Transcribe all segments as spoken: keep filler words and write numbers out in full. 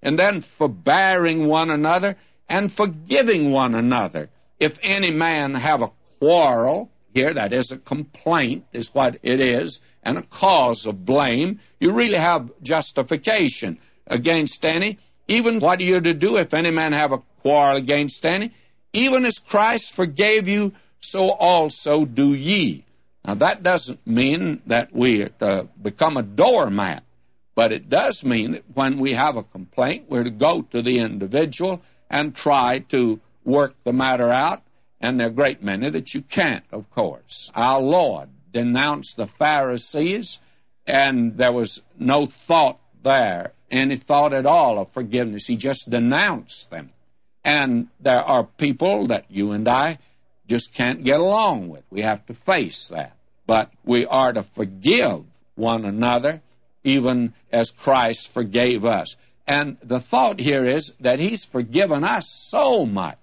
and then forbearing one another, and forgiving one another. If any man have a quarrel, here that is a complaint, is what it is, and a cause of blame, you really have justification against any. Even what are you to do if any man have a quarrel against any? Even as Christ forgave you, so also do ye. Now that doesn't mean that we uh, become a doormat, but it does mean that when we have a complaint, we're to go to the individual and try to work the matter out, and there are a great many that you can't, of course. Our Lord denounced the Pharisees, and there was no thought there, any thought at all of forgiveness. He just denounced them. And there are people that you and I just can't get along with. We have to face that. But we are to forgive one another, even as Christ forgave us. And the thought here is that He's forgiven us so much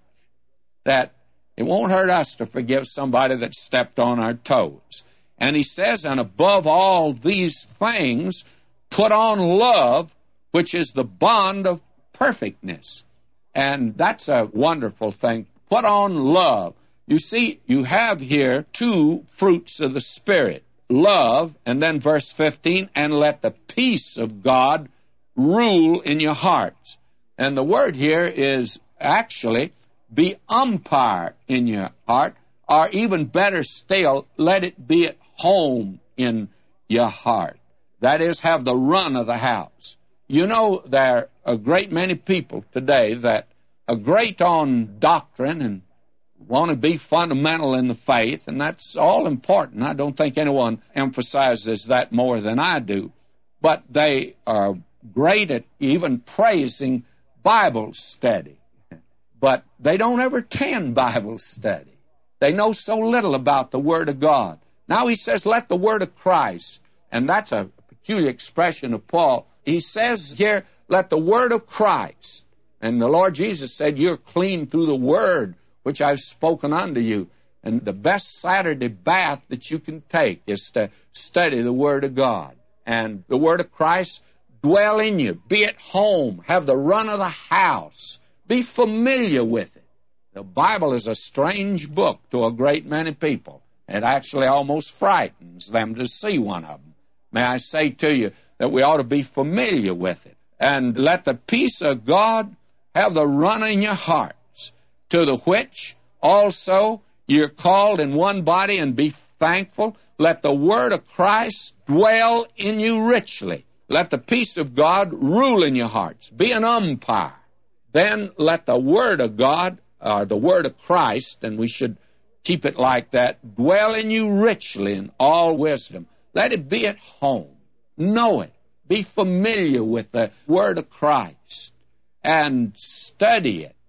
that it won't hurt us to forgive somebody that stepped on our toes. And He says, and above all these things, put on love, which is the bond of perfectness. And that's a wonderful thing. Put on love. You see, you have here two fruits of the Spirit. Love, and then verse fifteen, and let the peace of God rule in your hearts. And the word here is actually be umpire in your heart, or even better still, let it be at home in your heart. That is, have the run of the house. You know, there are a great many people today that are great on doctrine and want to be fundamental in the faith, and that's all important. I don't think anyone emphasizes that more than I do. But they are great at even praising Bible study. But they don't ever attend Bible study. They know so little about the Word of God. Now he says, let the Word of Christ, and that's a peculiar expression of Paul. He says here, let the Word of Christ. And the Lord Jesus said, you're clean through the Word which I've spoken unto you. And the best Saturday bath that you can take is to study the Word of God. And the Word of Christ dwell in you. Be at home. Have the run of the house. Be familiar with it. The Bible is a strange book to a great many people. It actually almost frightens them to see one of them. May I say to you that we ought to be familiar with it. And let the peace of God have the run in your hearts, to the which also you're called in one body, and be thankful. Let the word of Christ dwell in you richly. Let the peace of God rule in your hearts. Be an umpire. Then let the word of God, or the word of Christ, and we should keep it like that, dwell in you richly in all wisdom. Let it be at home. Know it. Be familiar with the word of Christ and study it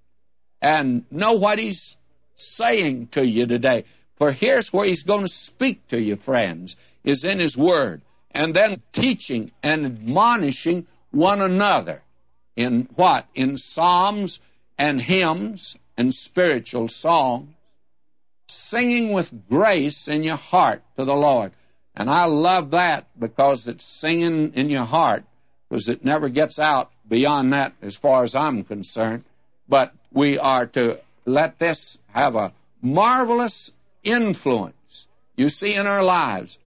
and know what He's saying to you today. For here's where He's going to speak to you, friends, is in His Word. And then teaching and admonishing one another in what? In psalms and hymns and spiritual songs, singing with grace in your heart to the Lord. And I love that because it's singing in your heart, because it never gets out beyond that as far as I'm concerned. But we are to let this have a marvelous influence, you see, in our lives.